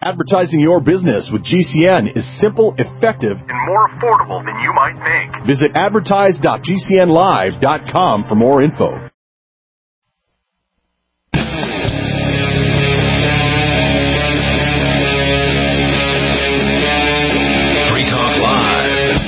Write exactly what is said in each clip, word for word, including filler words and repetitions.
Advertising your business with G C N is simple, effective, and more affordable than you might think. Visit advertise dot g c n live dot com for more info. Free Talk Live.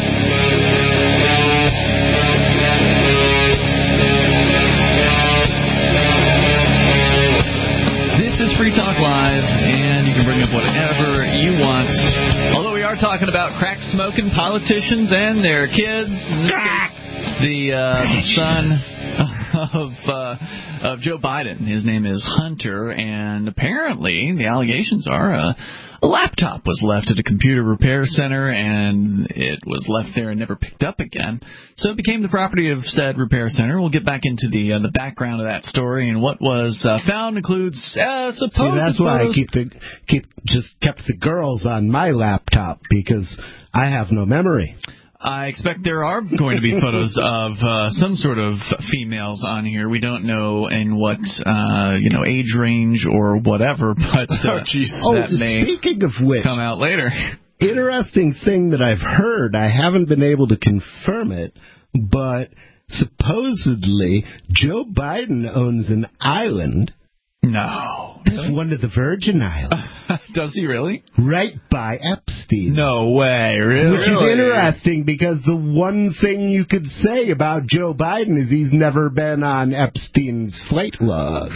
This is Free Talk Live, and you can bring up whatever you want. Although we are talking about crack-smoking politicians and their kids. In this case, the, uh, the son of uh, of Joe Biden. His name is Hunter, and apparently the allegations are uh, a laptop was left at a computer repair center, and it was left there and never picked up again. So it became the property of said repair center. We'll get back into the uh, the background of that story, and what was uh, found includes uh, supposed. See, that's why I keep the keep just kept the girls on my laptop, because I have no memory. I expect there are going to be photos of uh, some sort of females on here. We don't know in what uh, you know age range or whatever, but uh, oh, that oh, may speaking of which, come out later. Interesting thing that I've heard. I haven't been able to confirm it, but supposedly Joe Biden owns an island. No. Really? One of the Virgin Islands. Does he really? Right by Epstein. No way, really? Which is interesting, because the one thing you could say about Joe Biden is he's never been on Epstein's flight log.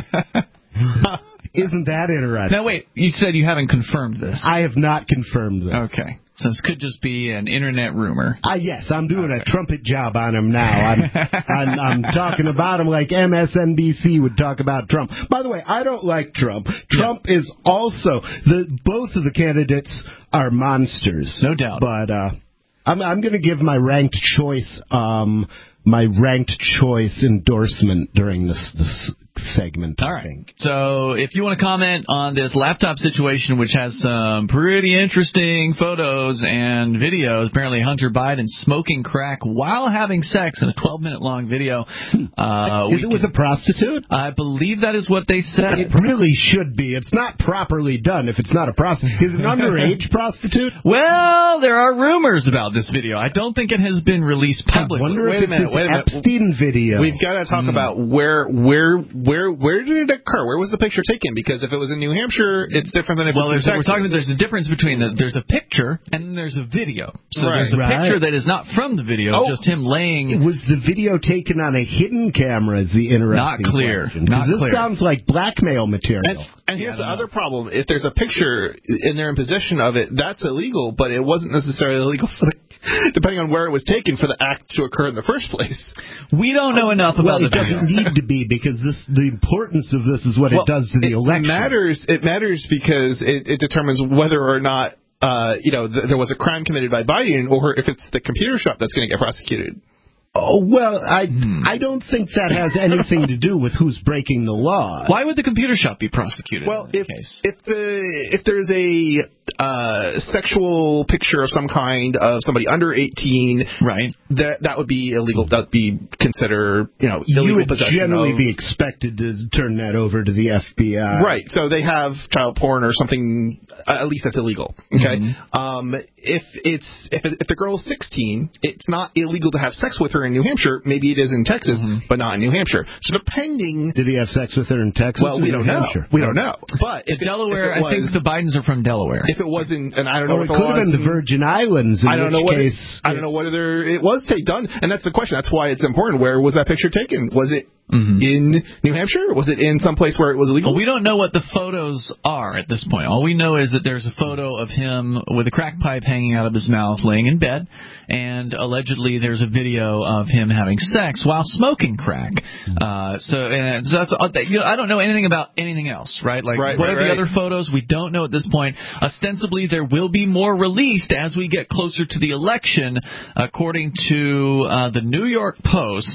Isn't that interesting? Now, wait, you said you haven't confirmed this. I have not confirmed this. Okay. So this could just be an internet rumor. Uh, yes, I'm doing okay. a trumpet job on him now. I'm, I'm, I'm talking about him like M S N B C would talk about Trump. By the way, I don't like Trump. Trump yeah. is also, the both of the candidates are monsters. No doubt. But uh, I'm, I'm going to give my ranked choice um, my ranked choice endorsement during this, this segment, I All right. think. So if you want to comment on this laptop situation, which has some pretty interesting photos and videos, apparently Hunter Biden smoking crack while having sex in a twelve-minute long video. Uh, is it with a prostitute? I believe that is what they said. It really should be. It's not properly done if it's not a prostitute. Is it an underage prostitute? Well, there are rumors about this video. I don't think it has been released publicly. I wonder wait if a minute, it's wait a minute. Epstein video. We've got to talk mm. about where, where, where, where did it occur? Where was the picture taken? Because if it was in New Hampshire, it's different than if well, it's in Texas. We're talking. There's a difference between the, there's a picture and then there's a video. So right. there's a right. picture that is not from the video, oh. just him laying. Was the video taken on a hidden camera? Is the interesting not clear. question. Not this clear. sounds like blackmail material. And, and here's yeah, the other problem: if there's a picture and they're in possession of it, that's illegal. But it wasn't necessarily illegal for the, depending on where it was taken, for the act to occur in the first place. We don't know enough well, about it the video. doesn't need to be, because this the importance of this is what well, it does to the it election. Matters. It matters because it, it determines whether or not uh, you know th- there was a crime committed by Biden, or if it's the computer shop that's going to get prosecuted. Oh, well, I hmm. I don't think that has anything to do with who's breaking the law. Why would the computer shop be prosecuted? Well, in this if case? if the if there's a uh, sexual picture of some kind of somebody under eighteen, right, that that would be illegal. That would be considered, you know, illegal you would possession. generally of, be expected to turn that over to the F B I. Right. So they have child porn or something. At least that's illegal. Okay. Mm-hmm. Um, if it's if, if the girl's sixteen, it's not illegal to have sex with her in New Hampshire. Maybe it is in Texas, mm-hmm. but not in New Hampshire. So depending, did he have sex with her in Texas? Well, we don't know. Hampshire? We don't know. But if Delaware, it, if it was, I think the Bidens are from Delaware. If it wasn't, and I don't know or what it could have been the Virgin Islands. In I don't which know what case it, I don't know whether it was take done, and that's the question. That's why it's important. Where was that picture taken? Was it mm-hmm. in New Hampshire? Was it in some place where it was illegal? Well, we don't know what the photos are at this point. All we know is that there's a photo of him with a crack pipe hanging out of his mouth, laying in bed, and allegedly there's a video of him having sex while smoking crack. Uh, so, and so that's you know, I don't know anything about anything else, right? Like right, what right, are the right. other photos? We don't know at this point. Ostensibly, there will be more released as we get closer to the election, according to uh, the New York Post.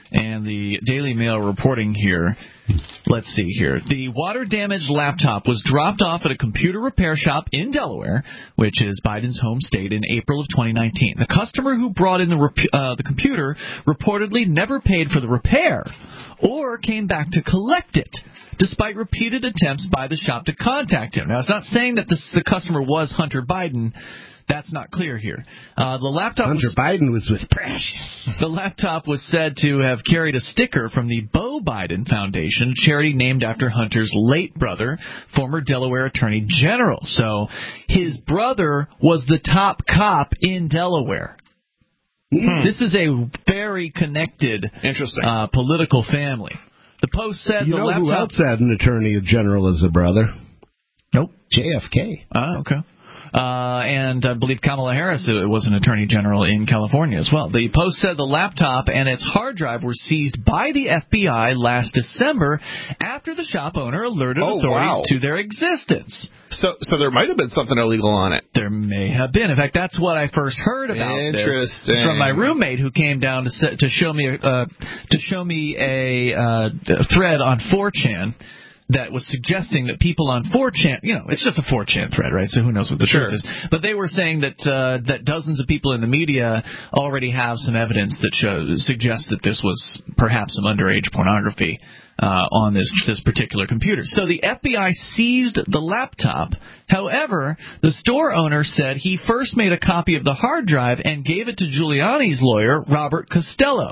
And the Daily Mail reporting here, let's see here. The water-damaged laptop was dropped off at a computer repair shop in Delaware, which is Biden's home state, in April of twenty nineteen. The customer who brought in the, rep- uh, the computer reportedly never paid for the repair or came back to collect it, despite repeated attempts by the shop to contact him. Now, it's not saying that this, the customer was Hunter Biden. That's not clear here. Uh, the laptop Hunter was, Biden was with Precious. The laptop was said to have carried a sticker from the Beau Biden Foundation, a charity named after Hunter's late brother, former Delaware Attorney General. So his brother was the top cop in Delaware. Hmm. This is a very connected, interesting uh, political family. The Post said you the know laptop... who else had an Attorney General as a brother? Nope. J F K. Oh, okay. Uh, and I believe Kamala Harris was an attorney general in California as well. The Post said the laptop and its hard drive were seized by the F B I last December after the shop owner alerted oh, authorities wow. to their existence. So, so there might have been something illegal on it. There may have been. In fact, that's what I first heard about Interesting. this from my roommate who came down to to show me uh, to show me a, uh, a thread on four chan. That was suggesting that people on four chan, you know, it's just a four chan thread, right? So who knows what the sure. truth is. But they were saying that uh, that dozens of people in the media already have some evidence that shows, suggests that this was perhaps some underage pornography uh, on this, this particular computer. So the F B I seized the laptop. However, the store owner said he first made a copy of the hard drive and gave it to Giuliani's lawyer, Robert Costello.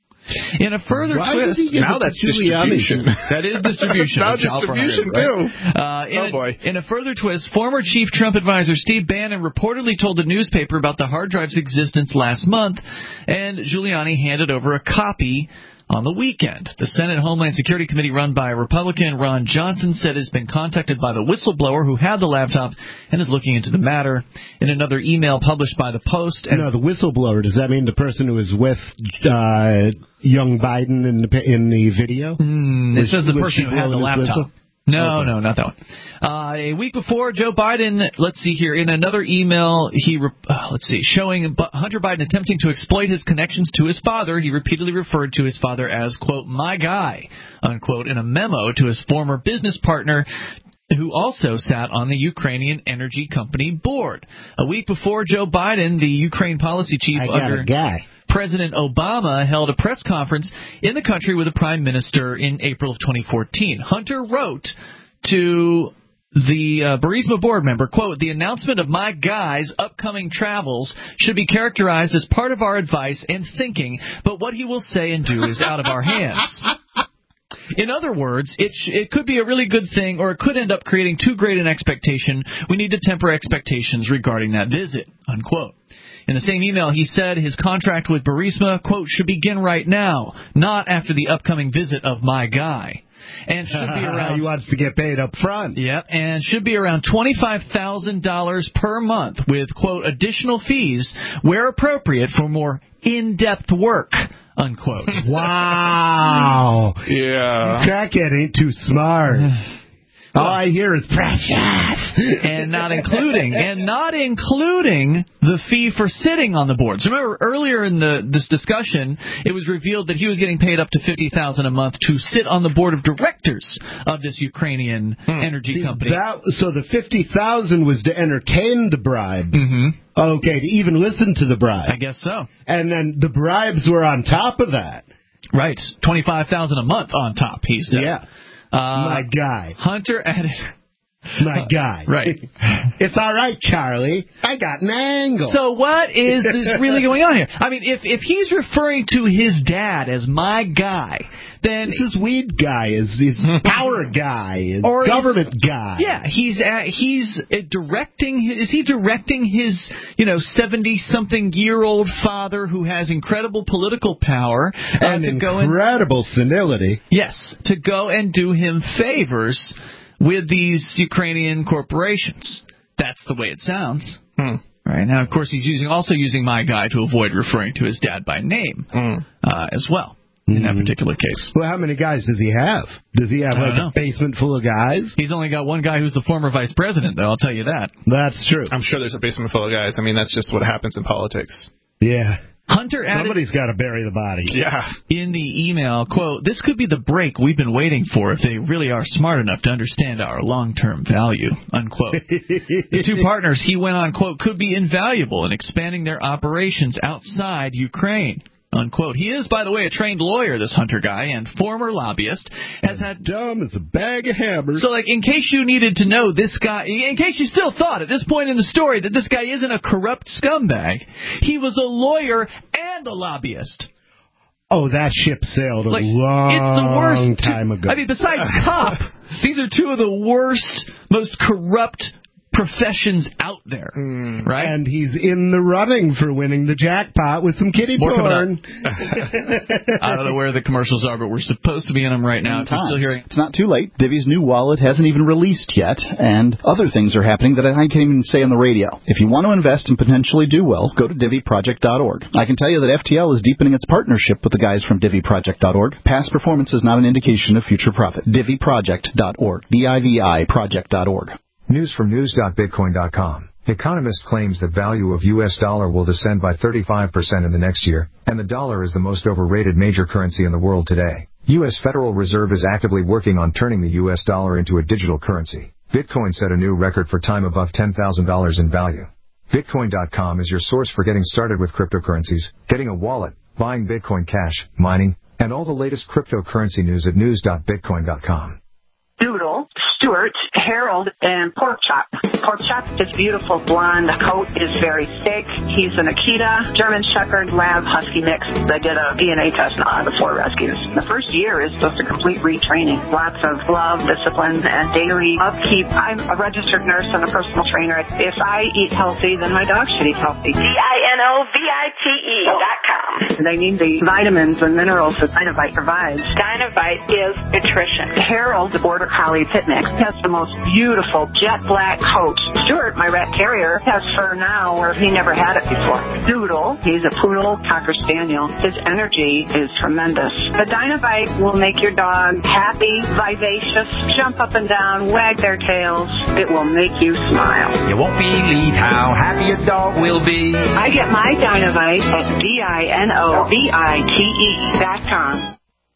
In a further Why twist, now that's distribution. That is distribution. now of child distribution pornography, too. Right? Uh, in, oh boy! A, in a further twist, former chief Trump advisor Steve Bannon reportedly told the newspaper about the hard drive's existence last month, and Giuliani handed over a copy on the weekend. The Senate Homeland Security Committee, run by Republican Ron Johnson, said it has been contacted by the whistleblower who had the laptop and is looking into the matter. In another email published by the Post... And no, the whistleblower, does that mean the person who was with uh, young Biden in the, in the video? Mm, it was, says the person who had the laptop. Whistle? No, okay. no, not that one. Uh, a week before, Joe Biden, let's see here, in another email, he, uh, let's see, showing Hunter Biden attempting to exploit his connections to his father, he repeatedly referred to his father as, quote, my guy, unquote, in a memo to his former business partner, who also sat on the Ukrainian energy company board. A week before, Joe Biden, the Ukraine policy chief I got under... a guy. President Obama held a press conference in the country with the prime minister in April of twenty fourteen. Hunter wrote to the uh, Burisma board member, quote, the announcement of my guy's upcoming travels should be characterized as part of our advice and thinking, but what he will say and do is out of our hands. In other words, it sh- it could be a really good thing, or it could end up creating too great an expectation. We need to temper expectations regarding that visit, unquote. In the same email, he said his contract with Burisma, quote, should begin right now, not after the upcoming visit of my guy. And should be around... he wants to get paid up front. Yep, and should be around twenty-five thousand dollars per month with, quote, additional fees where appropriate for more in-depth work, unquote. Wow. Yeah. Crackhead ain't too smart. All I hear is precious, and not including and not including the fee for sitting on the board. So remember earlier in the this discussion, it was revealed that he was getting paid up to fifty thousand a month to sit on the board of directors of this Ukrainian hmm. energy See, company. That, so the fifty thousand was to entertain the bribes. Mm-hmm. Okay, to even listen to the bribe. I guess so. And then the bribes were on top of that. Right, twenty-five thousand a month on top. He said. Yeah. Uh, My guy. Hunter added... My guy. Right. It's all right, Charlie. I got an angle. So what is this really going on here? I mean, if if he's referring to his dad as my guy, then... This is weed guy, is his power guy, his or government guy. Yeah, he's uh, he's uh, directing... His, is he directing his, you know, seventy-something-year-old father who has incredible political power... Uh, and to incredible go and, senility. Yes, to go and do him favors... with these Ukrainian corporations. That's the way it sounds. Hmm. Right now, of course, he's using also using my guy to avoid referring to his dad by name hmm. uh, as well in mm-hmm. that particular case. Well, how many guys does he have? Does he have I like don't know. a basement full of guys? He's only got one guy who's the former vice president, though, I'll tell you that. That's true. I'm sure there's a basement full of guys. I mean, that's just what happens in politics. Yeah. Hunter added, somebody's got to bury the body. Yeah. in the email, quote, "This could be the break we've been waiting for if they really are smart enough to understand our long-term value," unquote. The two partners, he went on, quote, "could be invaluable in expanding their operations outside Ukraine," unquote. He is, by the way, a trained lawyer, this Hunter guy, and former lobbyist. Has had dumb as a bag of hammers. So, like, in case you needed to know this guy, in case you still thought at this point in the story that this guy isn't a corrupt scumbag, he was a lawyer and a lobbyist. Oh, that ship sailed a Like, long it's the worst time two, ago. I mean, besides cop, these are two of the worst, most corrupt professions out there, mm, right? And he's in the running for winning the jackpot with some kitty More porn. I don't know where the commercials are, but we're supposed to be in them right now. If you're still hearing, it's not too late. Divvy's new wallet hasn't even released yet, and other things are happening that I can't even say on the radio. If you want to invest and potentially do well, go to Divvy Project dot org. I can tell you that F T L is deepening its partnership with the guys from Divvy Project dot org. Past performance is not an indication of future profit. Divvy Project dot org. D I V I Project dot org. News from news dot bitcoin dot com. Economist claims that value of U S dollar will descend by thirty-five percent in the next year, and the dollar is the most overrated major currency in the world today. U S Federal Reserve is actively working on turning the U S dollar into a digital currency. Bitcoin set a new record for time above ten thousand dollars in value. Bitcoin dot com is your source for getting started with cryptocurrencies, getting a wallet, buying Bitcoin Cash, mining, and all the latest cryptocurrency news at news dot bitcoin dot com. Doodle, Stuart, Harold, and Pork Chop. Pork Chop, his beautiful blonde coat is very thick. He's an Akita, German Shepherd, Lab, Husky mix. They did a D N A test on the four rescues. The first year is just a complete retraining. Lots of love, discipline, and daily upkeep. I'm a registered nurse and a personal trainer. If I eat healthy, then my dog should eat healthy. D I N O V I T E dot com. They need the vitamins and minerals that Dynovite provides. Dynovite is nutrition. Harold, the Border Collie Pit Mix, has the most beautiful jet black coat. Stuart, my rat carrier, has fur now where he never had it before. Doodle, he's a poodle cocker spaniel. His energy is tremendous. The Dynovite will make your dog happy, vivacious, jump up and down, wag their tails. It will make you smile. You won't believe how happy a dog will be. I get my Dynovite at D I N O V I T E dot com.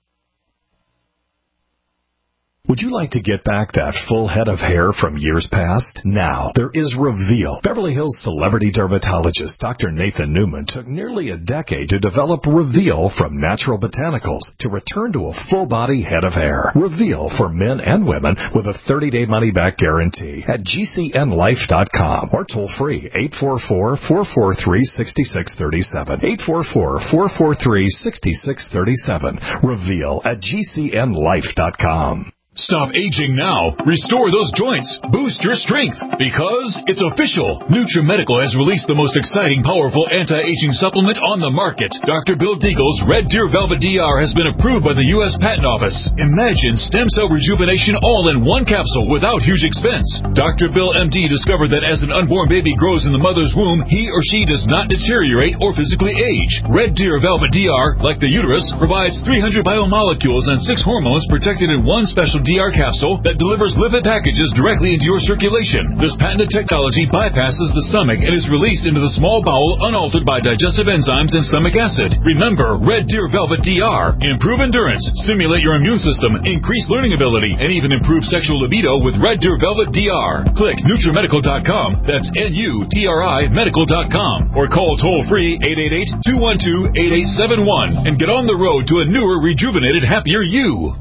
Would you like to get back that full head of hair from years past? Now, there is Reveal. Beverly Hills celebrity dermatologist Doctor Nathan Newman took nearly a decade to develop Reveal from natural botanicals to return to a full-body head of hair. Reveal for men and women with a thirty-day money-back guarantee at G C N life dot com or toll-free eight four four, four four three, six six three seven. eight four four, four four three, six six three seven. Reveal at G C N life dot com. Stop aging now. Restore those joints. Boost your strength. Because it's official. NutriMedical has released the most exciting, powerful anti-aging supplement on the market. Doctor Bill Deagle's Red Deer Velvet D R has been approved by the U S Patent Office. Imagine stem cell rejuvenation all in one capsule without huge expense. Doctor Bill M D discovered that as an unborn baby grows in the mother's womb, he or she does not deteriorate or physically age. Red Deer Velvet D R, like the uterus, provides three hundred biomolecules and six hormones protected in one special D R capsule that delivers lipid packages directly into your circulation. This patented technology bypasses the stomach and is released into the small bowel unaltered by digestive enzymes and stomach acid. Remember, Red Deer Velvet D R. Improve endurance, stimulate your immune system, increase learning ability, and even improve sexual libido with Red Deer Velvet D R. Click NutriMedical dot com, that's N U T R I medical dot com, or call toll-free eight eight eight, two one two, eight eight seven one and get on the road to a newer, rejuvenated, happier you.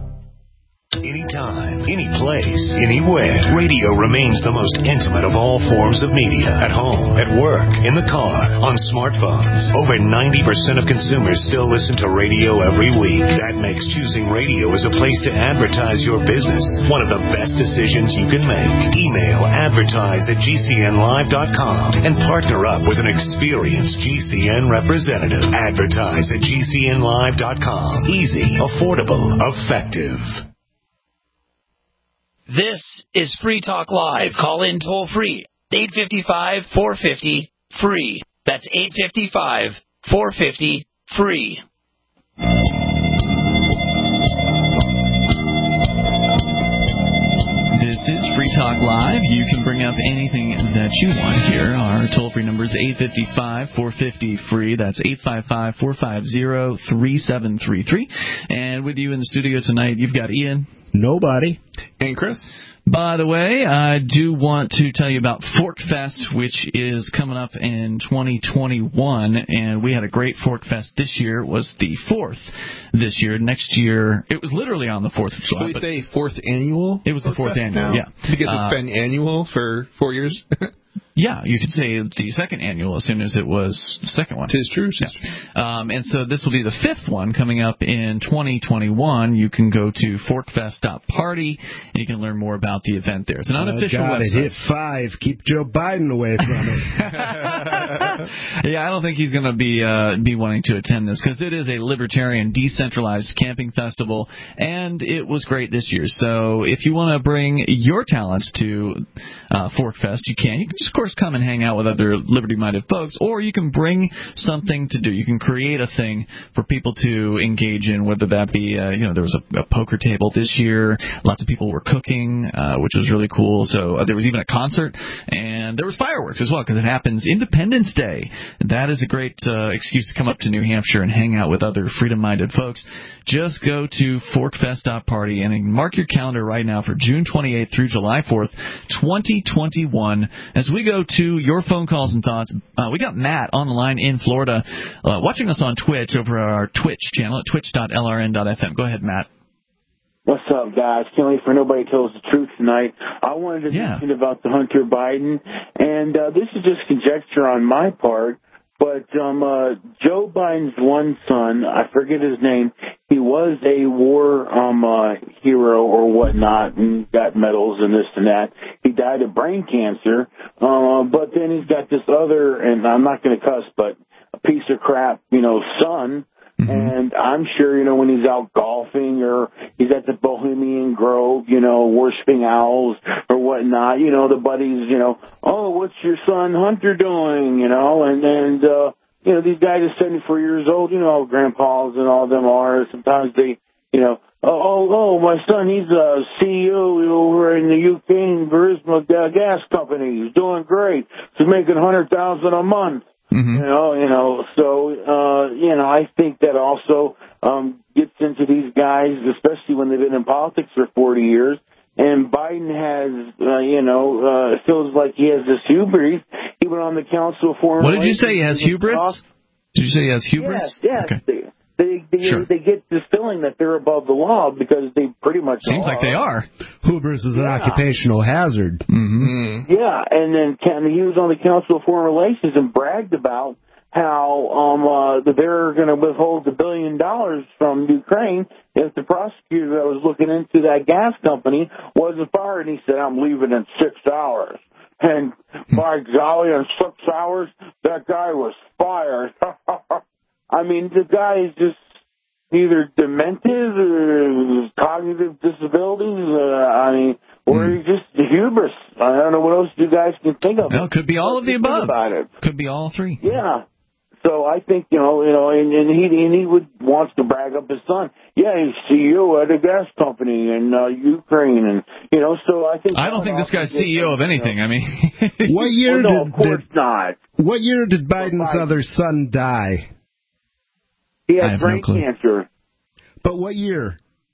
Anytime, any place, anywhere, radio remains the most intimate of all forms of media. At home, at work, in the car, on smartphones. Over ninety percent of consumers still listen to radio every week. That makes choosing radio as a place to advertise your business one of the best decisions you can make. Email advertise at G C N live dot com and partner up with an experienced G C N representative. Advertise at G C N live dot com. Easy, affordable, effective. This is Free Talk Live. Call in toll free. eight five five, four five zero, free. That's eight five five, four five zero, free. This is Free Free Talk Live. You can bring up anything that you want here. Our toll-free number is eight five five, four five zero, free. That's eight five five, four five zero, three seven three three. And with you in the studio tonight, you've got Ian. Nobody. And Chris. By the way, I do want to tell you about Fork Fest, which is coming up in twenty twenty-one, and we had a great Fork Fest this year. It was the fourth this year. Next year, it was literally on the fourth of July. Should we say fourth annual? It was the fourth annual, now? yeah. Because uh, it's been annual for four years? Yeah, you could say the second annual as soon as it was the second one. Tis true. Tis yeah. true. Um, and so this will be the fifth one coming up in twenty twenty-one. You can go to forkfest dot party, and you can learn more about the event there. It's an unofficial oh, God, website. It hit five. Keep Joe Biden away from it. Yeah, I don't think he's going to be uh, be wanting to attend this because it is a libertarian, decentralized camping festival, and it was great this year. So if you want to bring your talents to uh, Fork Fest, you can. You can, of course, come and hang out with other liberty-minded folks, or you can bring something to do. You can create a thing for people to engage in, whether that be, uh, you know, there was a, a poker table this year. Lots of people were cooking, uh, which was really cool. So uh, there was even a concert, and there was fireworks as well, because it happens Independence Day. That is a great uh, excuse to come up to New Hampshire and hang out with other freedom-minded folks. Just go to forkfest dot party and mark your calendar right now for June twenty-eighth through July fourth, twenty twenty-one. As we go to your phone calls and thoughts, uh, we got Matt on the line in Florida, uh, watching us on Twitch over our Twitch channel at twitch dot l r n dot f m. Go ahead, Matt. What's up, guys? Can't wait for Nobody Tells the Truth tonight. I wanted to yeah. mention about the Hunter Biden, and uh, this is just conjecture on my part, but um, uh, Joe Biden's one son, I forget his name, he was a war um, uh, hero or whatnot and got medals and this and that. He died of brain cancer, uh, but then he's got this other, and I'm not going to cuss, but a piece of crap, you know, son. Mm-hmm. And I'm sure, you know, when he's out golfing or he's at the Bohemian Grove, you know, worshiping owls or whatnot, you know, the buddies, you know, oh, what's your son Hunter doing, you know, and, and uh, you know, these guys are seventy-four years old, you know, grandpas and all of them are. Sometimes they, you know, oh, oh, oh my son, he's a C E O over in the U K Burisma Gas Company. He's doing great. He's making one hundred thousand dollars a month. Mm-hmm. You know, you know, so, uh, you know, I think that also, um, gets into these guys, especially when they've been in politics for forty years. And Biden has, uh, you know, uh, feels like he has this hubris. He went on the Council of Foreign What did you say? He has hubris? Did you say he has hubris? Yes, yes. Okay. They, they, they, sure. they get this feeling that they're above the law because they pretty much Seems are. like they are. Hubris is an yeah. occupational hazard. Mm-hmm. Yeah, and then he was on the Council of Foreign Relations and bragged about how um, uh, they're going to withhold a billion dollars from Ukraine if the prosecutor that was looking into that gas company wasn't fired. And he said, I'm leaving in six hours. And by golly, in six hours, that guy was fired. I mean, the guy is just either demented or cognitive disabilities. Uh, I mean, or mm. he's just hubris. I don't know what else you guys can think of. No, it could be all of the above. About it. Could be all three. Yeah. So I think, you know, you know, and, and he and he would wants to brag up his son. Yeah, he's C E O at a gas company in uh, Ukraine, and you know, so I think I don't think this guy's C E O of anything. You know. I mean, what year well, no, did, of course did not. What year did Biden's Biden. other son die? He had brain no cancer. But what year?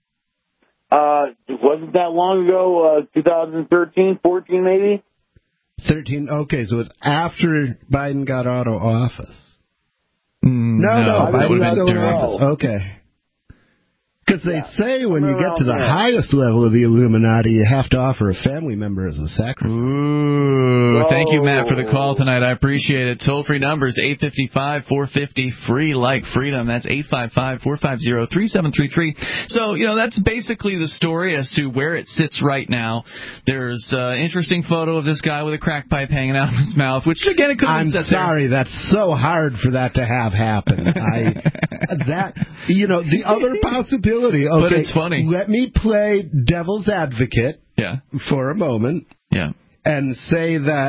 Uh, it wasn't that long ago. Uh, twenty thirteen, fourteen, maybe. Thirteen. Okay, so it's after Biden got out of office. Mm, no, no, no, that would have been during office. Okay. Because they yeah. say when you get to the there. highest level of the Illuminati, you have to offer a family member as a sacrifice. Ooh, oh. Thank you, Matt, for the call tonight. I appreciate it. Toll-free numbers, eight five five, four five zero, free like freedom. That's eight five five, four five zero, three seven three three. So, you know, that's basically the story as to where it sits right now. There's an interesting photo of this guy with a crack pipe hanging out of his mouth, which, again, it could have been set there. I'm sorry, that's so hard for that to have happen. I, that, you know, the other possibility. Okay, but it's funny. Let me play devil's advocate yeah. for a moment yeah. and say that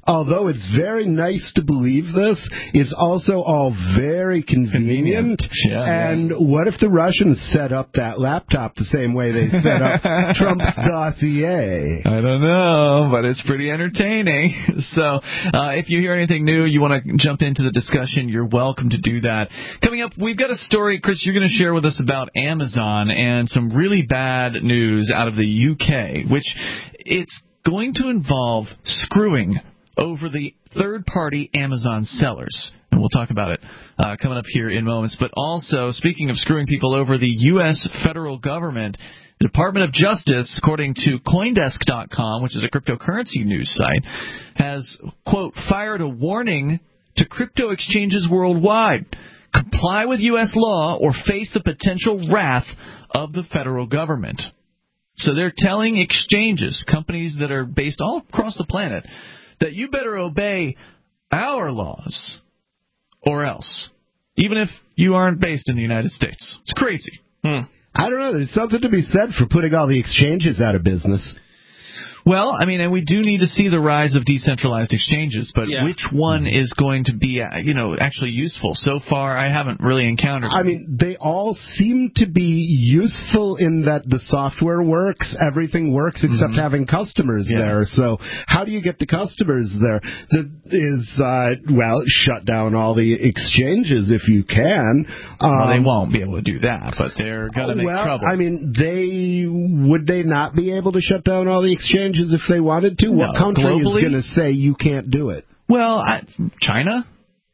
although it's very nice to believe this, it's also all very convenient. convenient. Yeah, and yeah. what if the Russians set up that laptop the same way they set up Trump's dossier? I don't know, but it's pretty entertaining. So uh, if you hear anything new, you want to jump into the discussion, you're welcome to do that. Coming up, we've got a story, Chris, you're going to share with us about Amazon and some really bad news out of the U K, which it's going to involve screwing over the third-party Amazon sellers. And we'll talk about it uh, coming up here in moments. But also, speaking of screwing people over, the U S federal government, the Department of Justice, according to Coindesk dot com, which is a cryptocurrency news site, has, quote, fired a warning to crypto exchanges worldwide. Comply with U S law or face the potential wrath of the federal government. So they're telling exchanges, companies that are based all across the planet, that you better obey our laws or else, even if you aren't based in the United States. It's crazy. Hmm. I don't know. There's something to be said for putting all the exchanges out of business. Well, I mean, and we do need to see the rise of decentralized exchanges, but yeah. which one is going to be, you know, actually useful? So far, I haven't really encountered I mean, they all seem to be useful in that the software works, everything works except mm-hmm. having customers yeah. there. So how do you get the customers there? That is, uh, well, shut down all the exchanges if you can. Um, well, they won't be able to do that, but they're going to make well, trouble. I mean, they would they not be able to shut down all the exchanges if they wanted to? No. What country Globally? is going to say you can't do it? Well, I, China?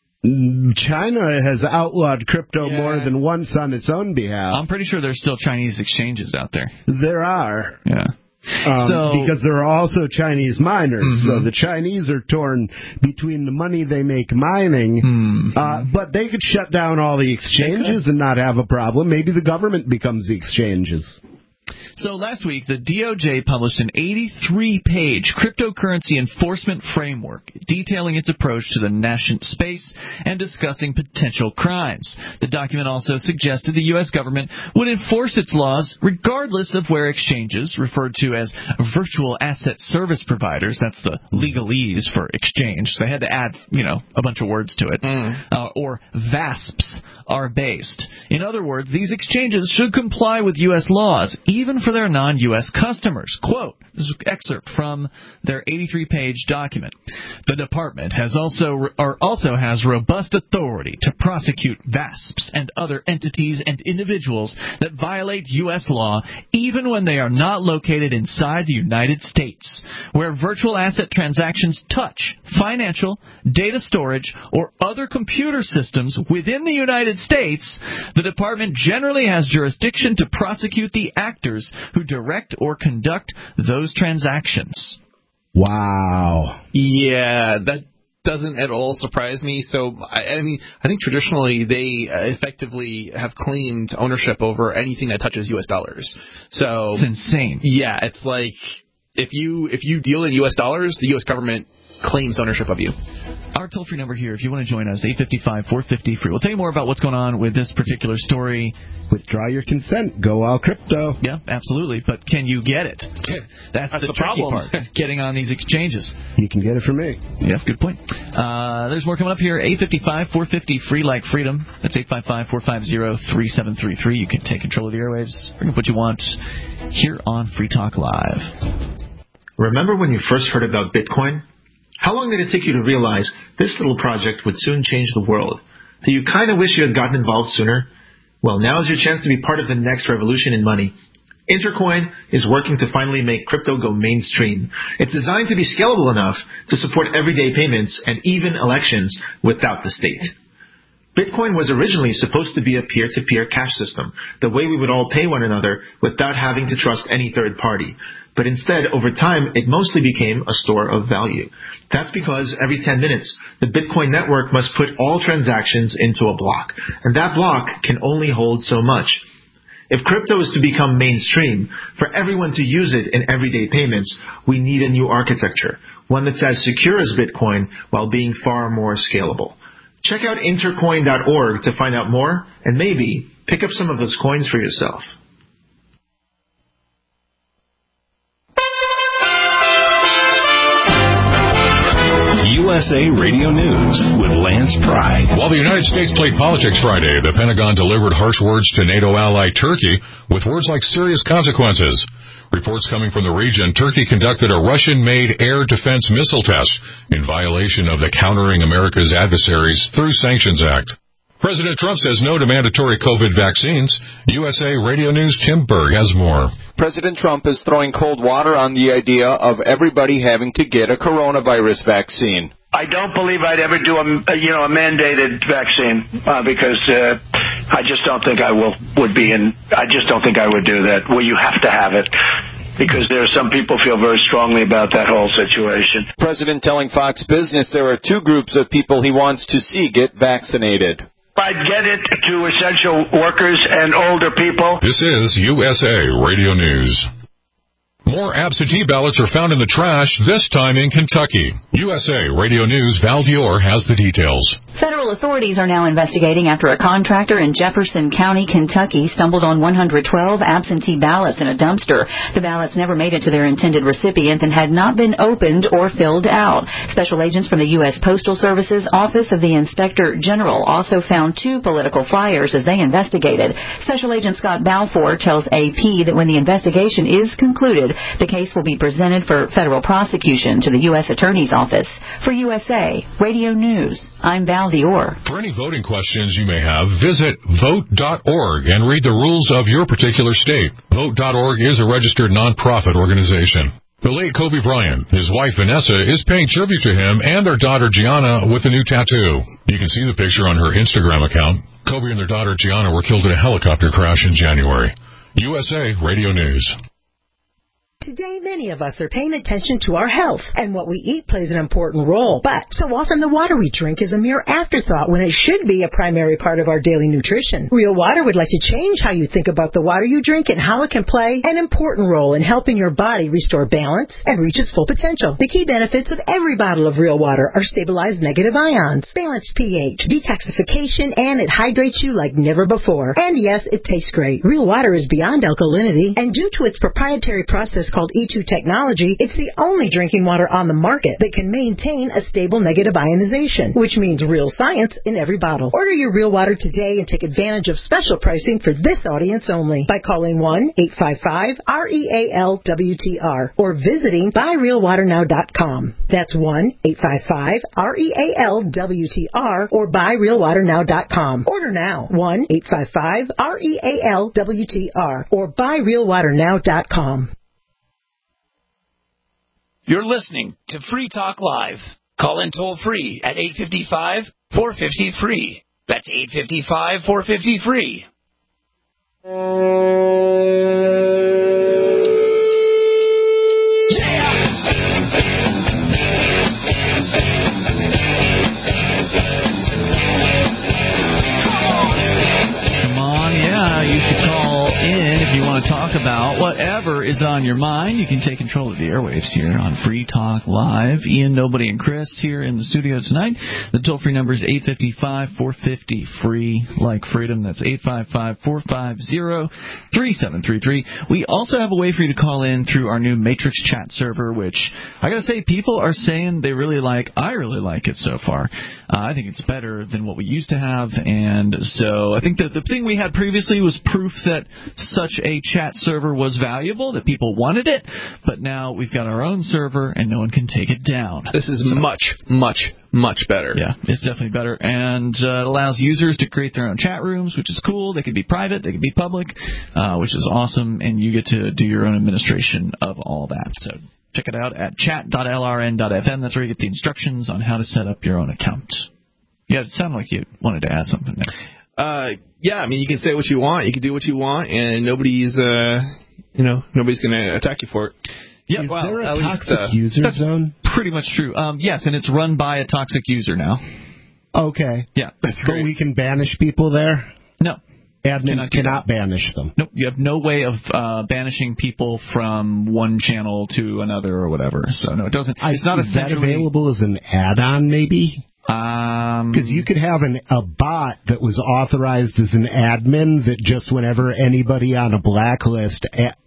China has outlawed crypto yeah. more than once on its own behalf. I'm pretty sure there's still Chinese exchanges out there. There are. Yeah. Um, so, because there are also Chinese miners. Mm-hmm. So the Chinese are torn between the money they make mining, mm-hmm. uh, but they could shut down all the exchanges and not have a problem. Maybe the government becomes the exchanges. So last week, the D O J published an eighty-three page cryptocurrency enforcement framework detailing its approach to the nascent space and discussing potential crimes. The document also suggested the U S government would enforce its laws regardless of where exchanges, referred to as virtual asset service providers, that's the legalese for exchange, they had to add, you know, a bunch of words to it, mm. uh, or V A S Ps are based. In other words, these exchanges should comply with U S laws, even for their non-U S customers. Quote, this is an excerpt from their eighty-three page document. The department has also or also has robust authority to prosecute V A S Ps and other entities and individuals that violate U S law, even when they are not located inside the United States. Where virtual asset transactions touch financial, data storage, or other computer systems within the United States, the department generally has jurisdiction to prosecute the actors who direct or conduct those transactions. Wow. Yeah, that doesn't at all surprise me. So, I, I mean, I think traditionally they uh, effectively have claimed ownership over anything that touches U S dollars. So it's insane. Yeah, it's like if you if you deal in U S dollars, the U S government claims ownership of you. Our toll-free number here, if you want to join us, eight five five, four five zero, free. We'll tell you more about what's going on with this particular story. Withdraw your consent. Go all crypto. Yeah, absolutely. But can you get it? That's, That's the, the tricky problem. part, getting on these exchanges. You can get it from me. Yeah, good point. Uh, there's more coming up here. eight five five, four five zero, free like freedom. That's eight five five, four five zero, three seven three three. You can take control of the airwaves. Bring up what you want here on Free Talk Live. Remember when you first heard about Bitcoin? How long did it take you to realize this little project would soon change the world? Do you kind of wish you had gotten involved sooner? Well, now is your chance to be part of the next revolution in money. Intercoin is working to finally make crypto go mainstream. It's designed to be scalable enough to support everyday payments and even elections without the state. Bitcoin was originally supposed to be a peer-to-peer cash system, the way we would all pay one another without having to trust any third party. But instead, over time, it mostly became a store of value. That's because every ten minutes, the Bitcoin network must put all transactions into a block, and that block can only hold so much. If crypto is to become mainstream, for everyone to use it in everyday payments, we need a new architecture, one that's as secure as Bitcoin while being far more scalable. Check out intercoin dot org to find out more, and maybe pick up some of those coins for yourself. S A Radio News with Lance Pry. While the United States played politics Friday, the Pentagon delivered harsh words to NATO ally Turkey with words like serious consequences. Reports coming from the region, Turkey conducted a Russian-made air defense missile test in violation of the Countering America's Adversaries Through Sanctions Act. President Trump says no to mandatory COVID vaccines. U S A Radio News' Tim Berg has more. President Trump is throwing cold water on the idea of everybody having to get a coronavirus vaccine. I don't believe I'd ever do a, you know, a mandated vaccine uh, because uh, I just don't think I will would be in. I just don't think I would do that. Well, you have to have it because there are some people feel very strongly about that whole situation. President telling Fox Business there are two groups of people he wants to see get vaccinated. I'd get it to essential workers and older people. This is U S A Radio News. More absentee ballots are found in the trash, this time in Kentucky. U S A Radio News' Val Dior has the details. Federal authorities are now investigating after a contractor in Jefferson County, Kentucky, stumbled on one hundred twelve absentee ballots in a dumpster. The ballots never made it to their intended recipients and had not been opened or filled out. Special agents from the U S Postal Service's Office of the Inspector General also found two political flyers as they investigated. Special Agent Scott Balfour tells A P that when the investigation is concluded, the case will be presented for federal prosecution to the U S Attorney's Office. For U S A Radio News, I'm Val Dior. For any voting questions you may have, visit vote dot org and read the rules of your particular state. vote dot org is a registered nonprofit organization. The late Kobe Bryant, his wife Vanessa, is paying tribute to him and their daughter Gianna with a new tattoo. You can see the picture on her Instagram account. Kobe and their daughter Gianna were killed in a helicopter crash in January. U S A Radio News. Today, many of us are paying attention to our health, and what we eat plays an important role. But so often the water we drink is a mere afterthought when it should be a primary part of our daily nutrition. Real Water would like to change how you think about the water you drink and how it can play an important role in helping your body restore balance and reach its full potential. The key benefits of every bottle of Real Water are stabilized negative ions, balanced pH, detoxification, and it hydrates you like never before. And yes, it tastes great. Real Water is beyond alkalinity, and due to its proprietary process called E two technology, it's the only drinking water on the market that can maintain a stable negative ionization, which means real science in every bottle. Order your Real Water today and take advantage of special pricing for this audience only by calling one eight five five R E A L W T R or visiting buy real water now dot com. That's one eight five five R E A L W T R or buy real water now dot com. Order now, one eight five five R E A L W T R or buy real water now dot com. You're listening to Free Talk Live. Call in toll free at eight five five, four five zero, free. That's eight five five, four five zero, free. Come on, yeah, you should call in if you want to talk about whatever is on your mind. You can take control of the airwaves here on Free Talk Live. Ian, Nobody, and Chris here in the studio tonight. The toll-free number is eight five five, four five zero, free, like freedom. That's eight five five, four five zero, three seven three three. We also have a way for you to call in through our new Matrix chat server, which I got to say, people are saying they really like. I really like it so far. Uh, I think it's better than what we used to have, and so I think that the thing we had previously was proof that such a chat server was valuable, that people wanted it, but now we've got our own server and no one can take it down. This is so, much, much, much better. Yeah, it's definitely better, and uh, it allows users to create their own chat rooms, which is cool. They can be private, they can be public, uh, which is awesome, and you get to do your own administration of all that. So check it out at chat dot L R N dot F M. That's where you get the instructions on how to set up your own account. Yeah, it sounded like you wanted to add something there. Uh, yeah, I mean, you can say what you want, you can do what you want, and nobody's, uh, you know, nobody's going to attack you for it. Yeah, Is well, there a at toxic least, uh, user that's zone? Pretty much true. Um, yes, and it's run by a toxic user now. Okay. Yeah, that's but great. we can banish people there? No. Admins Cannot, cannot banish them. Nope, you have no way of uh, banishing people from one channel to another or whatever. So no, it doesn't. It's not Is that essentially available as an add-on, maybe? Um, Because you could have an, a bot that was authorized as an admin that just whenever anybody on a blacklist a-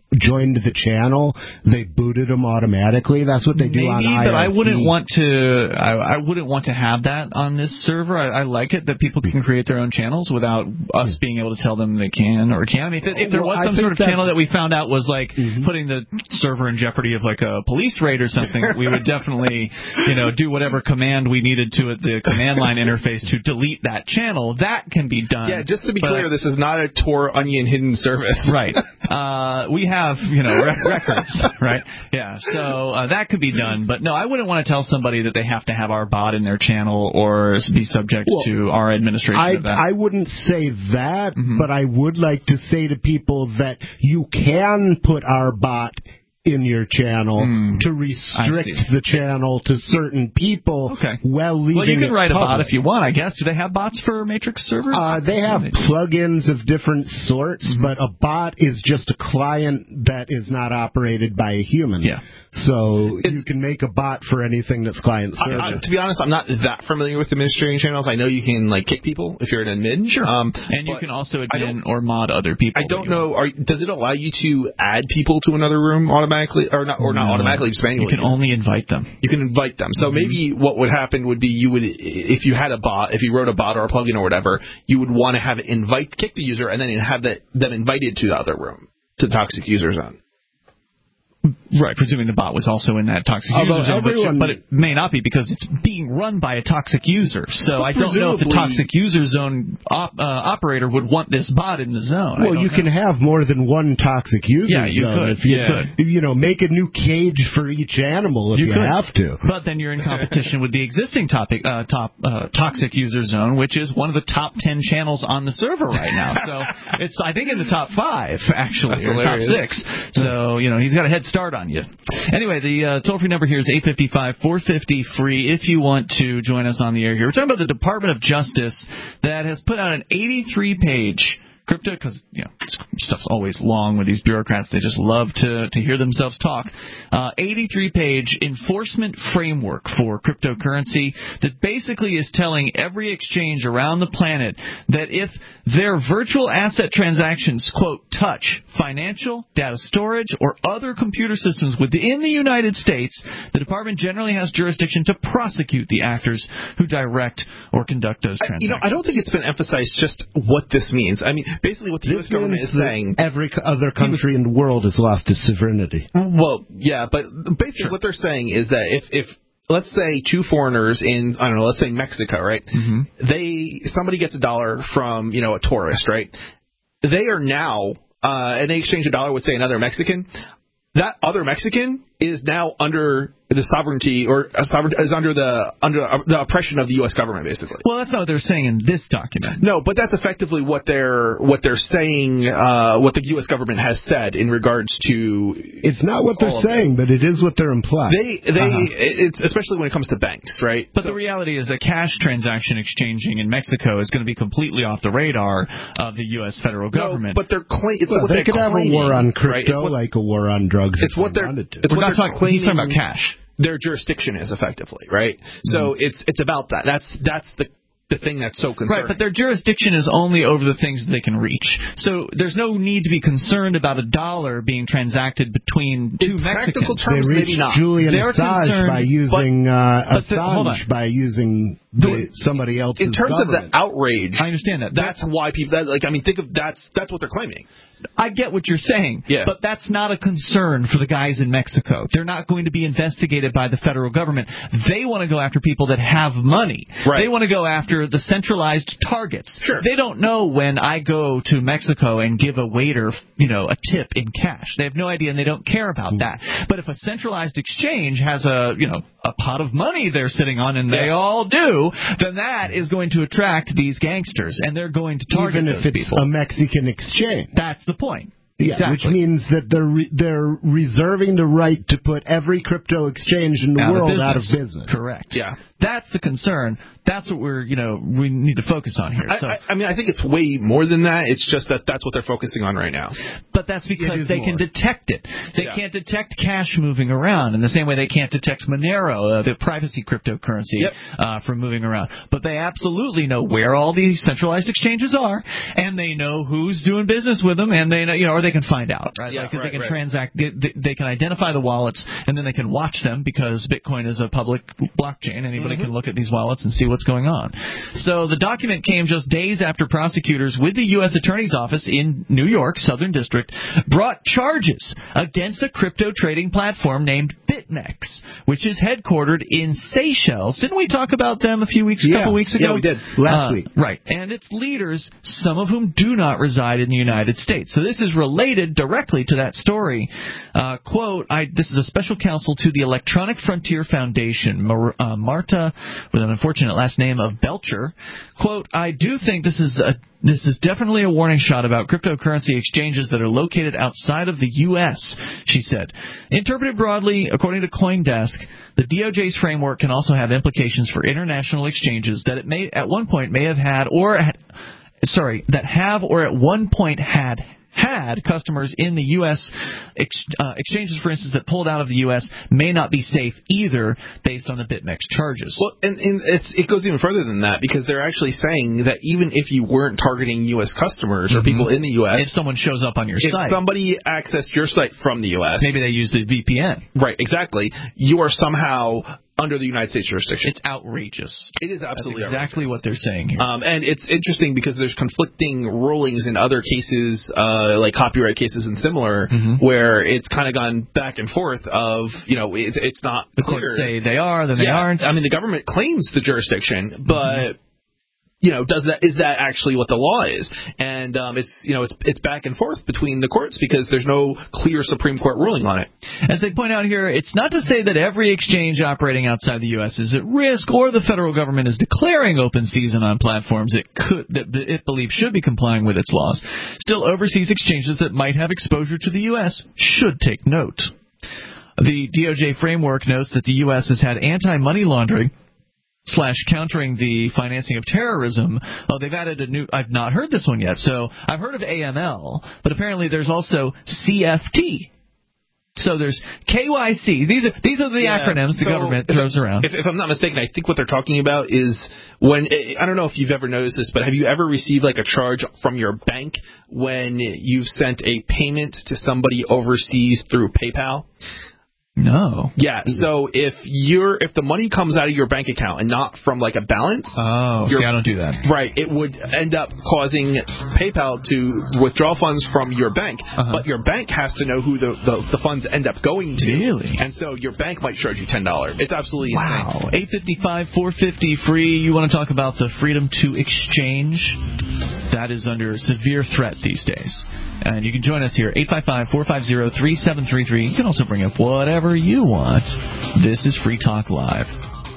joined the channel, they booted them automatically. That's what they do Maybe, on I R C. but I wouldn't want to. I, I wouldn't want to have that on this server. I, I like it that people can create their own channels without us being able to tell them they can or can't. I mean, if, if there was Well, some I sort of think channel that we found out was like Mm-hmm. putting the server in jeopardy of like a police raid or something, we would definitely, you know, do whatever command we needed to at the command line interface to delete that channel. That can be done. Yeah, just to be but, clear, this is not a Tor Onion hidden service. Right. Uh, we have, you know, rec- records, right? Yeah, so uh, that could be done. But no, I wouldn't want to tell somebody that they have to have our bot in their channel or be subject Well, to our administration I, of that. I wouldn't say that, Mm-hmm. but I would like to say to people that you can put our bot in your channel Mm, to restrict the channel to certain people Okay. while leaving well, you can it write a bot public. if you want, I guess. Do they have bots for Matrix servers? Uh, they have plugins of different sorts, Mm-hmm. but a bot is just a client that is not operated by a human. Yeah. So you can make a bot for anything that's client server. I, I, to be honest, I'm not that familiar with administrating channels. I know you can like kick people if you're an admin. Sure. Um, and you can also admin or mod other people. I don't know. Are, does it allow you to add people to another room automatically, or not? Or not No. automatically, just manually? You can only invite them. You can invite them. So Mm-hmm. maybe what would happen would be you would, if you had a bot, if you wrote a bot or a plugin or whatever, you would want to have it invite, kick the user, and then have that, them invited to the other room, to the toxic user zone. Right, presuming the bot was also in that toxic Although user zone, everyone- but, it, but it may not be because it's being run by a toxic user. So I don't know if the presumably- toxic user zone op, uh, operator would want this bot in the zone. I Well, don't you know. can have more than one toxic user Yeah, you zone. could, If you, yeah. could, you know, make a new cage for each animal if you, could. have to. But then you're in competition with the existing topic, uh, top uh, toxic user zone, which is one of the top ten channels on the server right now. So it's, I think, in the top five actually, That's or top hilarious. six. So you know he's got a head start on you. Anyway, the uh, toll-free number here is eight five five, four five zero, free if you want to join us on the air here. We're talking about the Department of Justice that has put out an eighty-three page crypto, because you know stuff's always long with these bureaucrats. They just love to to hear themselves talk. Uh, eighty-three page enforcement framework for cryptocurrency that basically is telling every exchange around the planet that if their virtual asset transactions, quote, touch financial, data storage, or other computer systems within the United States, the department generally has jurisdiction to prosecute the actors who direct or conduct those transactions. You know, I don't think it's been emphasized just what this means. I mean, basically what the U S government is saying. Every co- other country in the world has lost its sovereignty. Well, yeah, but basically what they're saying is that if, if let's say two foreigners in, I don't know, let's say Mexico, right? Mm-hmm. They, somebody gets a dollar from, you know, a tourist, right? They are now, uh, and they exchange a dollar with, say, another Mexican. That other Mexican is now under the sovereignty, or a sovereign, is under the under the oppression of the U S government, basically. Well, that's not what they're saying in this document. No, but that's effectively what they're what they're saying. Uh, what the U S government has said in regards to. It's not what they're all of saying, this. but it is what they're implying. They they Uh-huh. it's especially when it comes to banks, right? But the reality is that cash transaction exchanging in Mexico is going to be completely off the radar of the U S federal government. No, but they're claim. It's Well, what they they're could have a claiming, war on right? It's crypto, what, like a war on drugs. it's if what they they're. wanted to. It's We're what not they're talking. claiming. He's talking about cash. Their jurisdiction is effectively right. So it's it's about that. That's that's the. The thing that's so concerning. Right, but their jurisdiction is only over the things that they can reach. So there's no need to be concerned about a dollar being transacted between two In Mexicans. practical terms, They maybe reached not. Julian They're Assange concerned, by using but- uh, but the- hold on. Assange by using the, somebody else's In terms government. of the outrage, I understand that. That's why people. That, like, I mean, think of that's that's what they're claiming. I get what you're saying, Yeah. but that's not a concern for the guys in Mexico. They're not going to be investigated by the federal government. They want to go after people that have money. Right. They want to go after the centralized targets. Sure. They don't know when I go to Mexico and give a waiter, you know, a tip in cash. They have no idea, and they don't care about that. But if a centralized exchange has a, you know, a pot of money they're sitting on, and they all do, then that is going to attract these gangsters, and they're going to target even those if it's people. a Mexican exchange. That's the point. Yeah, Exactly. which means that they're re- they're reserving the right to put every crypto exchange in the Out of world out of business. business. Correct. Yeah. that's the concern. That's what we're, you know, we need to focus on here. So, I, I, I mean, I think it's way more than that. It's just that that's what they're focusing on right now. But that's because they more. can detect it. They Yeah. can't detect cash moving around in the same way they can't detect Monero, uh, the privacy cryptocurrency, Yep. uh, from moving around. But they absolutely know where all these centralized exchanges are, and they know who's doing business with them, and they know, you know, or they can find out, right? Yeah, Because right, they can right. transact, they, they, they can identify the wallets, and then they can watch them because Bitcoin is a public blockchain. Anybody Mm-hmm. can look at these wallets and see what's going on. So the document came just days after prosecutors with the U S Attorney's Office in New York, Southern District, brought charges against a crypto trading platform named BitMEX, which is headquartered in Seychelles. Didn't we talk about them a few weeks, a Yeah. couple weeks ago? Yeah, we did. Last Uh, week. Right. And its leaders, some of whom do not reside in the United States. So this is related directly to that story. Uh, quote, I, this is a special counsel to the Electronic Frontier Foundation, Mar- uh, Marta, with an unfortunate last name of Belcher. Quote, I do think this is a This is definitely a warning shot about cryptocurrency exchanges that are located outside of the U S, she said. Interpreted broadly, according to CoinDesk, the D O J's framework can also have implications for international exchanges that it may at one point may have had or sorry, that have or at one point had had customers in the U S ex, uh, exchanges, for instance, that pulled out of the U S may not be safe either based on the BitMEX charges. Well, and, and it's, it goes even further than that because they're actually saying that even if you weren't targeting U S customers or Mm-hmm. people in the U S, if someone shows up on your if site, somebody accessed your site from the U S, maybe they used a V P N. Right, exactly. You are somehow under the United States jurisdiction. It's outrageous. It is absolutely That's exactly outrageous. what they're saying here. Um, and it's interesting because there's conflicting rulings in other cases, uh, like copyright cases and similar, Mhm. where it's kind of gone back and forth of, you know, it, it's not the clear. courts say they are, then they Yeah, aren't. I mean, the government claims the jurisdiction, but... Mm-hmm. You know, does that is that actually what the law is? And um, it's you know it's it's back and forth between the courts because there's no clear Supreme Court ruling on it. As they point out here, it's not to say that every exchange operating outside the U S is at risk, or the federal government is declaring open season on platforms it could that it believes should be complying with its laws. Still, overseas exchanges that might have exposure to the U S should take note. The D O J framework notes that the U S has had anti-money laundering slash countering the financing of terrorism. Oh, they've added a new... I've not heard this one yet. So I've heard of A M L, but apparently there's also C F T. So there's K Y C. These are these are the Yeah, acronyms the so government if, throws around. If, if I'm not mistaken, I think what they're talking about is when... I don't know if you've ever noticed this, but have you ever received like a charge from your bank when you've sent a payment to somebody overseas through PayPal? No. Yeah, so if you're if the money comes out of your bank account and not from like a balance, oh, see, I don't do that. Right, it would end up causing PayPal to withdraw funds from your bank, uh-huh. but your bank has to know who the, the the funds end up going to. Really? And so your bank might charge you ten dollars. It's absolutely wow. insane. eight fifty-five, four fifty free. You want to talk about the freedom to exchange? That is under severe threat these days. And you can join us here, eight five five, four five zero, three seven three three. You can also bring up whatever you want. This is Free Talk Live.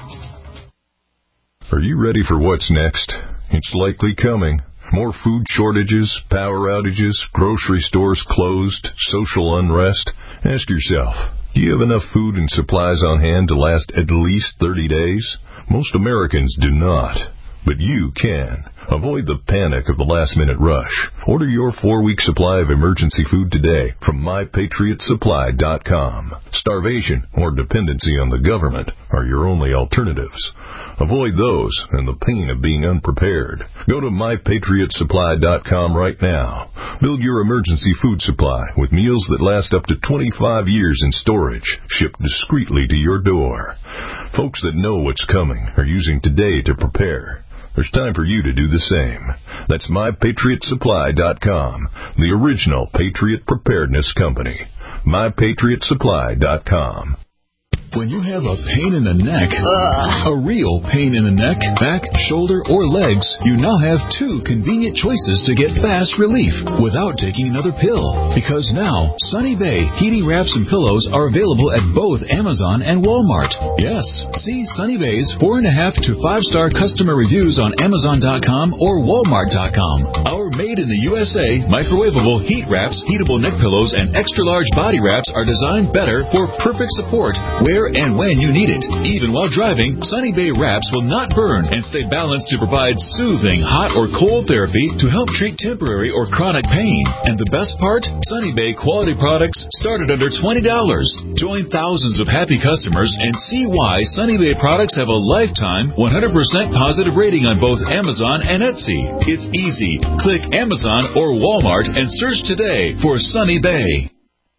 Are you ready for what's next? It's likely coming. More food shortages, power outages, grocery stores closed, social unrest. Ask yourself, do you have enough food and supplies on hand to last at least thirty days? Most Americans do not. But you can. Avoid the panic of the last-minute rush. Order your four-week supply of emergency food today from my patriot supply dot com. Starvation or dependency on the government are your only alternatives. Avoid those and the pain of being unprepared. Go to my patriot supply dot com right now. Build your emergency food supply with meals that last up to twenty-five years in storage, shipped discreetly to your door. Folks that know what's coming are using today to prepare. There's time for you to do the same. That's my patriot supply dot com, the original Patriot Preparedness Company. my patriot supply dot com. When you have a pain in the neck, Ugh. a real pain in the neck, back, shoulder, or legs, you now have two convenient choices to get fast relief without taking another pill. Because now, Sunny Bay heating wraps and pillows are available at both Amazon and Walmart. Yes, see Sunny Bay's four and a half to five star customer reviews on Amazon dot com or Walmart dot com. Our made in the U S A microwavable heat wraps, heatable neck pillows, and extra large body wraps are designed better for perfect support where where and when you need it. Even while driving, Sunny Bay wraps will not burn and stay balanced to provide soothing hot or cold therapy to help treat temporary or chronic pain. And the best part? Sunny Bay quality products start at under twenty dollars. Join thousands of happy customers and see why Sunny Bay products have a lifetime one hundred percent positive rating on both Amazon and Etsy. It's easy. Click Amazon or Walmart and search today for Sunny Bay.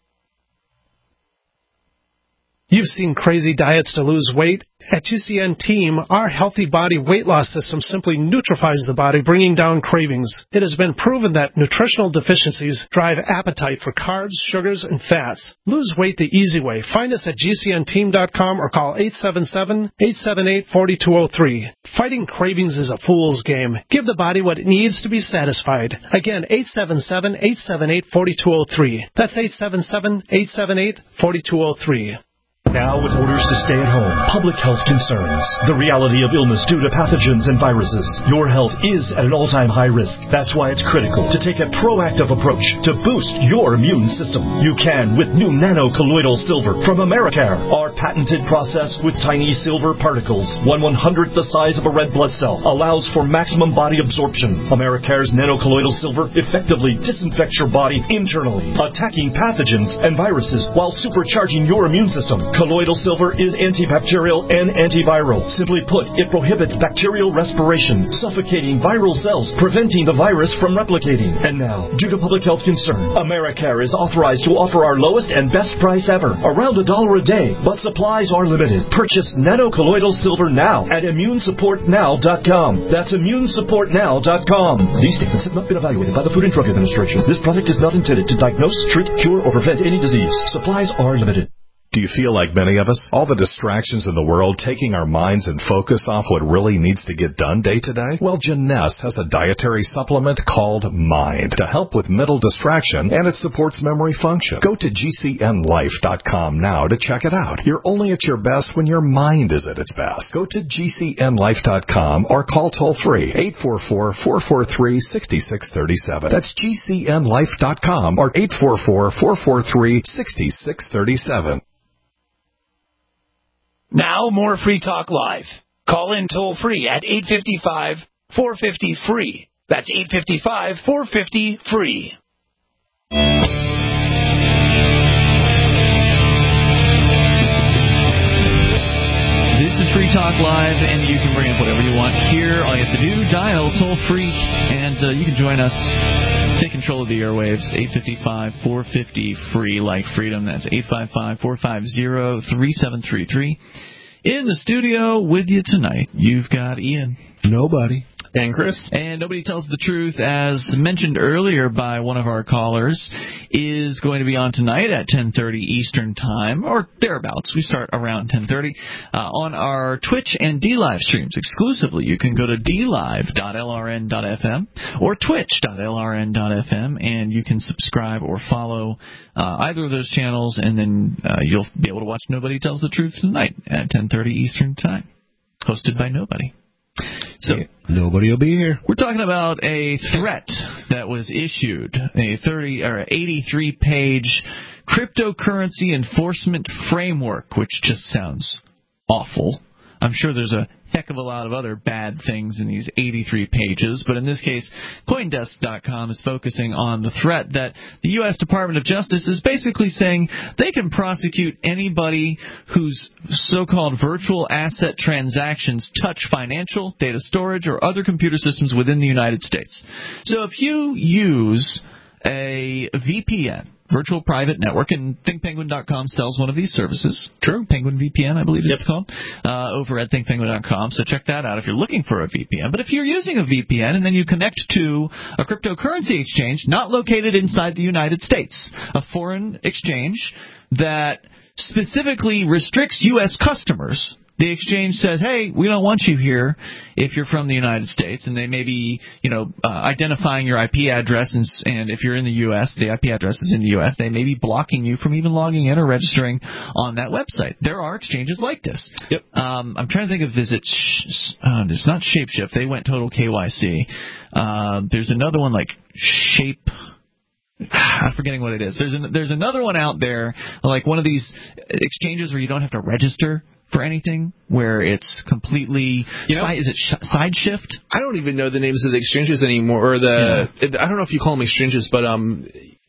You've seen crazy diets to lose weight. At G C N Team, our healthy body weight loss system simply neutralizes the body, bringing down cravings. It has been proven that nutritional deficiencies drive appetite for carbs, sugars, and fats. Lose weight the easy way. Find us at G C N team dot com or call eight seven seven, eight seven eight, four two zero three. Fighting cravings is a fool's game. Give the body what it needs to be satisfied. Again, eight seven seven, eight seven eight, four two zero three. That's eight seven seven, eight seven eight, four two zero three. Now with orders to stay at home, public health concerns, the reality of illness due to pathogens and viruses. Your health is at an all-time high risk. That's why it's critical to take a proactive approach to boost your immune system. You can with new nano-colloidal silver from Americare. Our patented process with tiny silver particles, one one-hundredth the size of a red blood cell, allows for maximum body absorption. Americare's nano-colloidal silver effectively disinfects your body internally, attacking pathogens and viruses while supercharging your immune system. Colloidal silver is antibacterial and antiviral. Simply put, it prohibits bacterial respiration, suffocating viral cells, preventing the virus from replicating. And now, due to public health concern, Americare is authorized to offer our lowest and best price ever, around a dollar a day, but supplies are limited. Purchase nano-colloidal silver now at immune support now dot com. That's immune support now dot com. These statements have not been evaluated by the Food and Drug Administration. This product is not intended to diagnose, treat, cure, or prevent any disease. Supplies are limited. Do you feel like many of us? All the distractions in the world taking our minds and focus off what really needs to get done day to day? Well, Jeunesse has a dietary supplement called Mind to help with mental distraction, and it supports memory function. Go to G C N life dot com now to check it out. You're only at your best when your mind is at its best. Go to G C N life dot com or call toll-free eight four four, four four three, six six three seven. That's G C N life dot com or eight four four, four four three, six six three seven. Now more Free Talk Live. Call in toll free at eight five five, four five zero, free. That's eight five five, four five zero, free. This is Free Talk Live, and you can bring up whatever you want here. All you have to do, dial toll free, and uh, you can join us. Take control of the airwaves, eight five five, four five zero, free, like freedom. That's eight five five, four five zero, three seven three three. In the studio with you tonight, you've got Ian. Nobody. And Chris. And Nobody Tells the Truth, as mentioned earlier by one of our callers, is going to be on tonight at ten thirty Eastern Time, or thereabouts. We start around ten thirty uh, on our Twitch and D Live streams exclusively. You can go to d live dot l r n dot f m or twitch dot l r n dot f m, and you can subscribe or follow uh, either of those channels, and then uh, you'll be able to watch Nobody Tells the Truth tonight at ten thirty Eastern Time, hosted by Nobody. So nobody will be here. We're talking about a threat that was issued, a thirty or eighty-three page cryptocurrency enforcement framework, which just sounds awful. I'm sure there's a heck of a lot of other bad things in these eighty-three pages, but in this case, Coindesk dot com is focusing on the threat that the U S Department of Justice is basically saying they can prosecute anybody whose so-called virtual asset transactions touch financial, data storage, or other computer systems within the United States. So if you use a V P N, Virtual Private Network, and think penguin dot com sells one of these services. True. Penguin V P N, I believe yep. it's called, uh, over at think penguin dot com. So check that out if you're looking for a V P N. But if you're using a V P N and then you connect to a cryptocurrency exchange not located inside the United States, a foreign exchange that specifically restricts U S customers, the exchange says, hey, we don't want you here if you're from the United States, and they may be, you know, uh, identifying your I P address, and, and if you're in the U S, the I P address is in the U S, they may be blocking you from even logging in or registering on that website. There are exchanges like this. Yep. Um, I'm trying to think of Visit, Sh- uh, it's not Shapeshift, they went total K Y C. Uh, there's another one like Shape... I'm forgetting what it is. There's an, there's another one out there, like one of these exchanges where you don't have to register for anything, where it's completely you know, side, is it sh- side shift? I don't even know the names of the exchanges anymore, or the yeah. I don't know if you call them exchanges, but um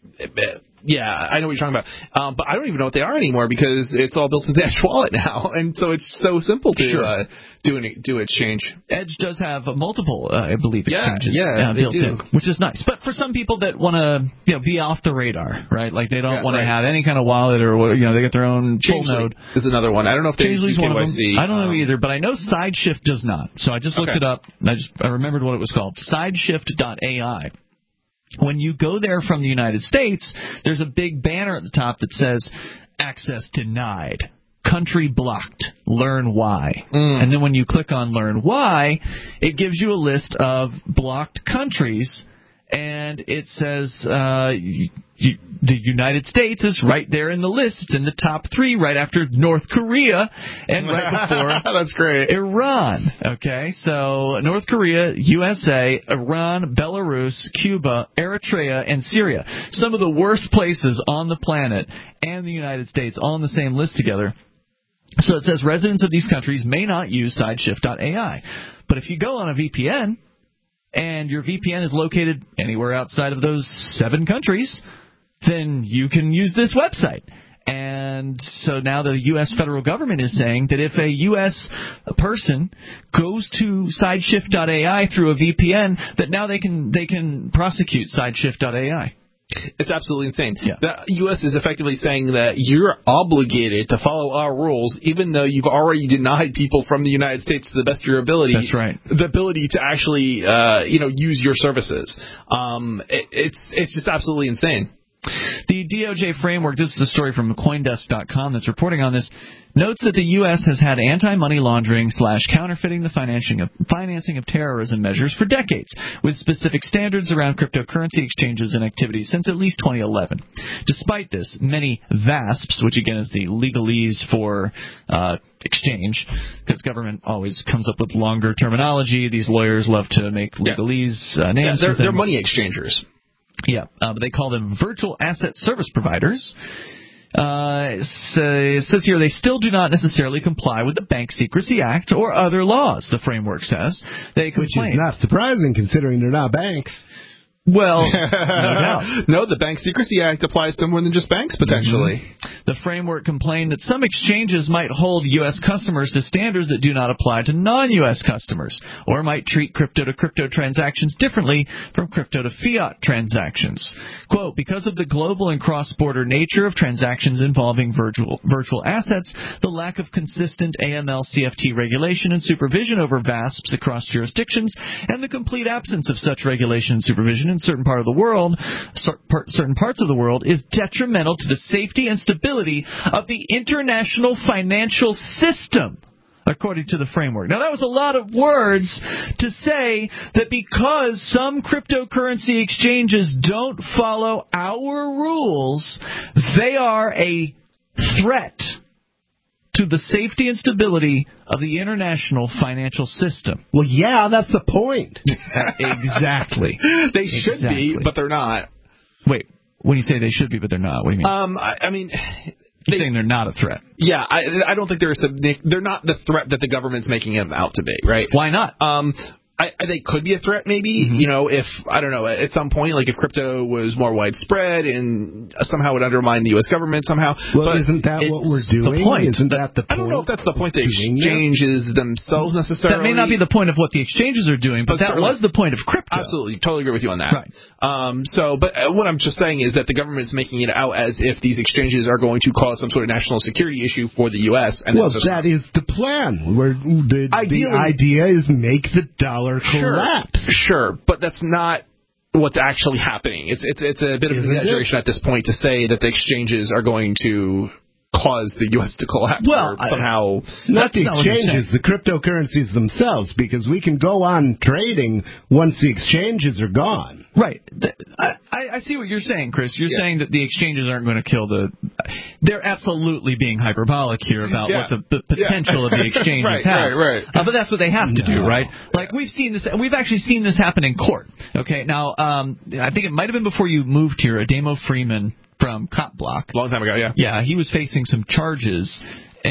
yeah, I know what you're talking about. Um, but I don't even know what they are anymore because it's all built into Edge Wallet now, and so it's so simple to sure. uh, do an do exchange. Edge does have multiple, uh, I believe, exchanges yeah, yeah, uh, built do. in, which is nice. But for some people that want to, you know, be off the radar, right? Like they don't yeah, want right. to have any kind of wallet or, you know, they get their own full node. Is another one. I don't know if they Changely's do one of them. I don't know um, either, but I know SideShift does not. So I just looked okay. it up. I just I remembered what it was called. sideshift dot A I. When you go there from the United States, there's a big banner at the top that says, access denied, country blocked, learn why. Mm. And then when you click on learn why, it gives you a list of blocked countries, and it says uh, you, you, the United States is right there in the list. It's in the top three, right after North Korea, and right before that's great. Iran. Okay, so North Korea, U S A, Iran, Belarus, Cuba, Eritrea, and Syria. Some of the worst places on the planet and the United States all on the same list together. So it says residents of these countries may not use sideshift dot A I. But if you go on a V P N, and your V P N is located anywhere outside of those seven countries, then you can use this website. And so now the U S federal government is saying that if a U S person goes to sideshift dot A I through a V P N, that now they can they can prosecute sideshift dot A I. It's absolutely insane. Yeah. The U S is effectively saying that you're obligated to follow our rules, even though you've already denied people from the United States to the best of your ability. That's right. The ability to actually, uh, you know, use your services. Um, it, it's it's just absolutely insane. The D O J framework, this is a story from Coindesk dot com that's reporting on this, notes that the U S has had anti-money laundering slash counterfeiting the financing of, financing of terrorism measures for decades, with specific standards around cryptocurrency exchanges and activities since at least twenty eleven. Despite this, many V A S Ps, which again is the legalese for uh, exchange, because government always comes up with longer terminology. These lawyers love to make legalese uh, names. Yeah, they're, for they're money exchangers. Yeah, uh, but they call them virtual asset service providers. Uh, so it says here they still do not necessarily comply with the Bank Secrecy Act or other laws, the framework says. They complain. Which is not surprising considering they're not banks. Well, no doubt. No, the Bank Secrecy Act applies to more than just banks, potentially. Mm-hmm. The framework complained that some exchanges might hold U S customers to standards that do not apply to non-U S customers, or might treat crypto-to-crypto transactions differently from crypto-to-fiat transactions. Quote, because of the global and cross-border nature of transactions involving virtual, virtual assets, the lack of consistent A M L C F T regulation and supervision over V A S Ps across jurisdictions, and the complete absence of such regulation and supervision in certain part of the world, certain parts of the world, is detrimental to the safety and stability of the international financial system, according to the framework. Now, that was a lot of words to say that because some cryptocurrency exchanges don't follow our rules, they are a threat to the safety and stability of the international financial system. Well, yeah, that's the point. Exactly. They should exactly. be, but they're not. Wait, when you say they should be, but they're not, what do you mean? Um, I, I mean... You're they, saying they're not a threat. Yeah, I, I don't think they're a, they're not the threat that the government's making them out to be, right? Why not? Um, I, I, they could be a threat, maybe. Mm-hmm. You know, if I don't know, at some point, like if crypto was more widespread and somehow would undermine the U S government somehow. Well, but isn't that what we're doing? The point. Isn't that the point? I don't know if that's the point. The exchanges themselves necessarily. That may not be the point of what the exchanges are doing, but, but that was the point of crypto. Absolutely, totally agree with you on that. Right. Um. So, but what I'm just saying is that the government is making it out as if these exchanges are going to cause some sort of national security issue for the U S. And well, that is the plan. Where the, the idea is make the dollar collapse. Sure, but that's not what's actually happening. It's it's it's a bit of an exaggeration at this point to say that the exchanges are going to cause the U S to collapse well, or somehow. Not the exchanges, the cryptocurrencies themselves, because we can go on trading once the exchanges are gone. Right. I, I see what you're saying, Chris. You're yeah. saying that the exchanges aren't going to kill the... They're absolutely being hyperbolic here about yeah. what the, the potential yeah. of the exchanges right, have. Right, right. Uh, but that's what they have to no. do, right? Like, we've seen this... We've actually seen this happen in court. Okay, now, um, I think it might have been before you moved here, Ademo Freeman from Cop Block. Long time ago, yeah. Yeah, he was facing some charges,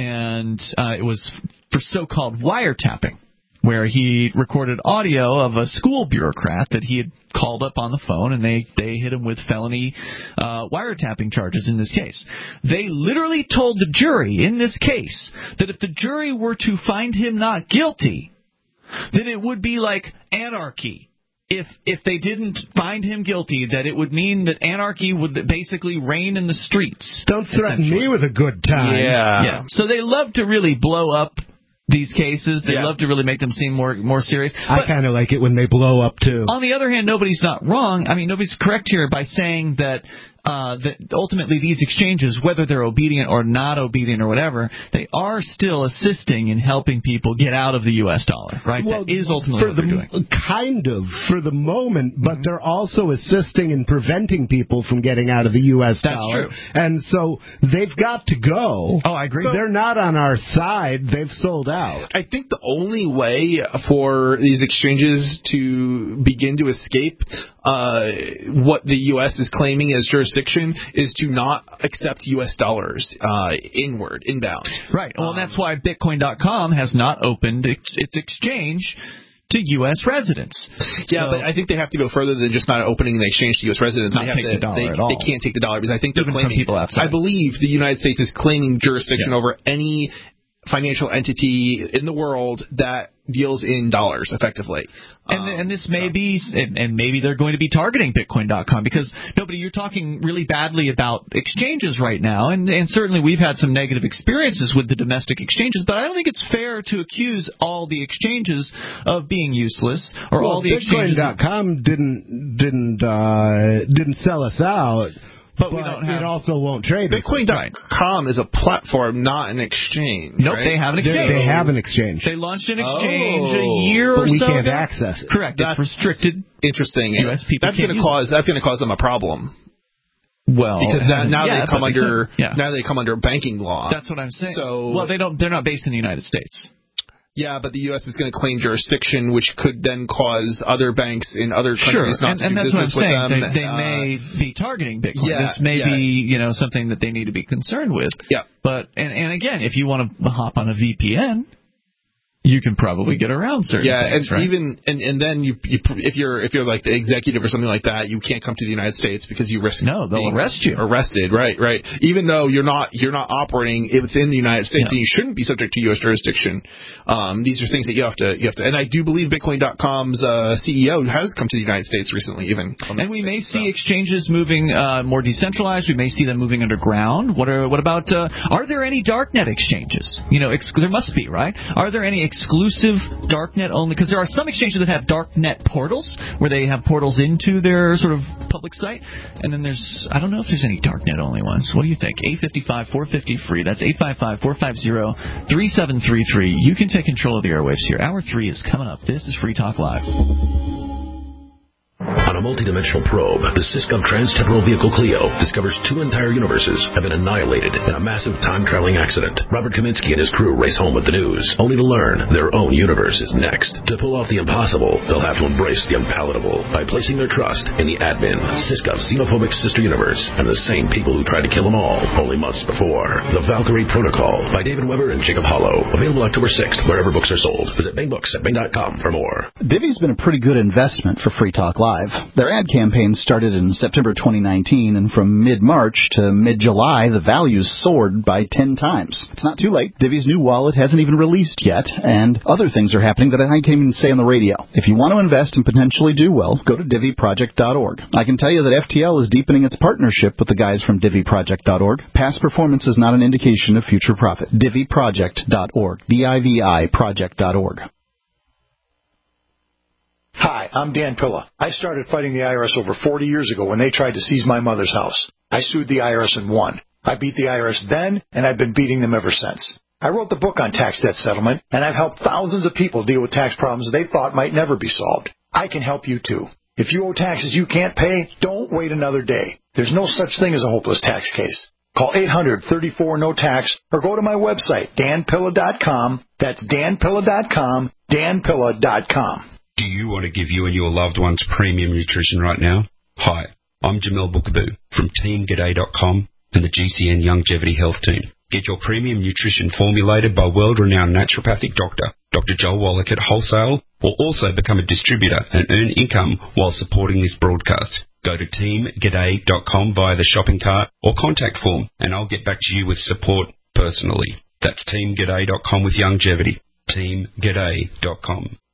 and uh, it was for so-called wiretapping, where he recorded audio of a school bureaucrat that he had called up on the phone, and they, they hit him with felony uh, wiretapping charges in this case. They literally told the jury in this case that if the jury were to find him not guilty, then it would be like anarchy. If if they didn't find him guilty, that it would mean that anarchy would basically reign in the streets. Don't threaten me with a good time. Yeah. yeah. So they love to really blow up these cases. They yeah. love to really make them seem more more serious. But I kind of like it when they blow up, too. On the other hand, nobody's not wrong. I mean, nobody's correct here by saying that uh, that ultimately these exchanges, whether they're obedient or not obedient or whatever, they are still assisting in helping people get out of the U S dollar, right? Well, that is ultimately what the, they're doing. Kind of, for the moment, but mm-hmm. they're also assisting in preventing people from getting out of the U S That's dollar. True. And so they've got to go. Oh, I agree. So they're not on our side. They've sold out. I think the only way for these exchanges to begin to escape uh, what the U S is claiming as jurisdiction is to not accept U S dollars uh, inward, inbound. Right. Well, um, that's why Bitcoin dot com has not opened its, its exchange to U S residents. Yeah, so, but I think they have to go further than just not opening the exchange to U S residents. Not they have take to, the dollar they, at all. They can't take the dollar because I think they're Even claiming. from people outside. I believe the United States is claiming jurisdiction yeah. over any financial entity in the world that deals in dollars effectively. And, um, and this may so. be, and, and maybe they're going to be targeting Bitcoin dot com because, nobody, you're talking really badly about exchanges right now, and, and certainly we've had some negative experiences with the domestic exchanges, but I don't think it's fair to accuse all the exchanges of being useless or well, all the Bitcoin dot com exchanges. didn't didn't uh, didn't sell us out. But, but we don't have, it also won't trade. Bitcoin dot com right. is a platform, not an exchange. Nope, right? they have an exchange. They, they have an exchange. They launched an exchange oh, a year but or we so can't ago. access it. Correct. That's it's restricted. Interesting. U S people that's going to cause. It. That's going to cause them a problem. Well, because now, now yeah, they come under. Yeah. Now they come under banking law. That's what I'm saying. So, well, they don't. They're not based in the United States. Yeah, but the U S is going to claim jurisdiction, which could then cause other banks in other countries sure. not and, to and do that's business what I'm with saying. them. They, they uh, may be targeting Bitcoin. Yeah, this may yeah. be, you know, something that they need to be concerned with. Yeah. But and, and again, if you want to hop on a V P N, you can probably get around certain yeah, things, and right? even and, and then you, you if you're if you're like the executive or something like that, you can't come to the United States because you risk no, they'll being arrest you. Arrested, right, right. Even though you're not you're not operating within the United States, yeah. and you shouldn't be subject to U S jurisdiction. Um, these are things that you have to you have to. And I do believe Bitcoin dot com's uh, C E O has come to the United States recently, even. And we may States, see so. exchanges moving uh, more decentralized. We may see them moving underground. What are what about? Uh, are there any darknet exchanges? You know, ex- there must be, right? Are there any exclusive darknet only? Because there are some exchanges that have darknet portals where they have portals into their sort of public site, and then there's I don't know if there's any darknet only ones. What do you think? eight five five, four five zero, free. That's eight five five, four five zero, three seven three three. You can take control of the airwaves here. Hour three is coming up. This is Free Talk Live. On a multidimensional probe, the Syscom Trans-Temporal Vehicle Clio discovers two entire universes have been annihilated in a massive time-traveling accident. Robert Kaminsky and his crew race home with the news, only to learn their own universe is next. To pull off the impossible, they'll have to embrace the unpalatable by placing their trust in the admin, Syscom's xenophobic sister universe, and the same people who tried to kill them all only months before. The Valkyrie Protocol by David Weber and Jacob Hollow. Available October sixth, wherever books are sold. Visit Bing Books at Bing dot com for more. Divvy's been a pretty good investment for Free Talk Live. Their ad campaign started in September twenty nineteen, and from mid-March to mid-July, the values soared by ten times. It's not too late. Divvy's new wallet hasn't even released yet, and other things are happening that I can't even say on the radio. If you want to invest and potentially do well, go to Divvy Project dot org. I can tell you that F T L is deepening its partnership with the guys from Divvy Project dot org. Past performance is not an indication of future profit. Divvy Project dot org. D I V I Project dot org. Hi, I'm Dan Pilla. I started fighting the I R S over forty years ago when they tried to seize my mother's house. I sued the I R S and won. I beat the I R S then, and I've been beating them ever since. I wrote the book on tax debt settlement, and I've helped thousands of people deal with tax problems they thought might never be solved. I can help you too. If you owe taxes you can't pay, don't wait another day. There's no such thing as a hopeless tax case. Call eight hundred, thirty-four, no tax or go to my website, dan pilla dot com. That's dan pilla dot com, dan pilla dot com. Do you want to give you and your loved ones premium nutrition right now? Hi, I'm Jamel Bookaboo from team g'day dot com and the G C N Longevity Health Team. Get your premium nutrition formulated by world-renowned naturopathic doctor, Doctor Joel Wallach at Wholesale, or also become a distributor and earn income while supporting this broadcast. Go to team g'day dot com via the shopping cart or contact form, and I'll get back to you with support personally. That's team g'day dot com with longevity. team g'day dot com.